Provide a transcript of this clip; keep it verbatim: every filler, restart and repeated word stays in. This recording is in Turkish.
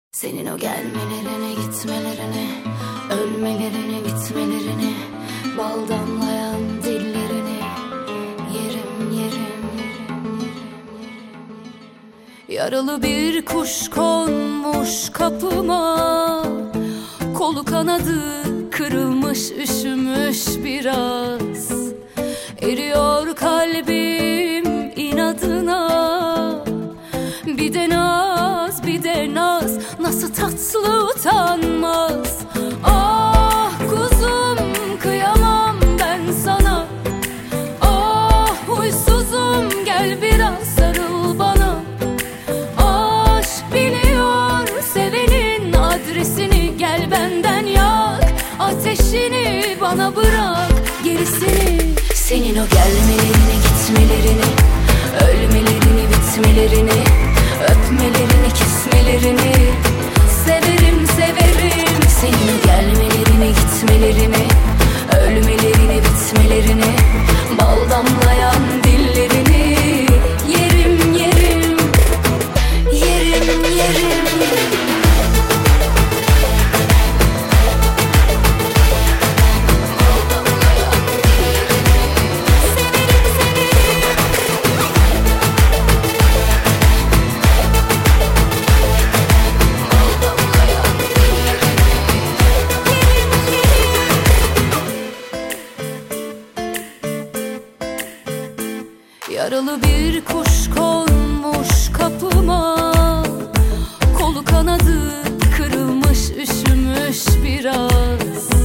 Senin o gelmelerini, gitmelerini, ölmelerini, bitmelerini, bal damlayan dillerini yerim, yerim. Yaralı bir kuş konmuş kapıma, kolu kanadı kırılmış, üşümüş biraz. Eriyor kalbim inadına, bir de naz, bir de naz, nasıl tatlı utanmaz. Ah kuzum, kıyamam ben sana. Ah huysuzum, gel biraz sarıl bana. Aşk biliyor sevenin adresini, gel benden yak ateşini, bana bırak gerisini. Senin o gelmelerini, gitmelerini, ölmelerini, bitmelerini, öpmelerini, kismelerini severim, severim. Senin o gelmelerini, gitmelerini, ölmelerini, bitmelerini, bal damlayan dillerini yerim, yerim, yerim, yerim. Yaralı bir kuş konmuş kapıma, kolu kanadı kırılmış, üşümüş biraz.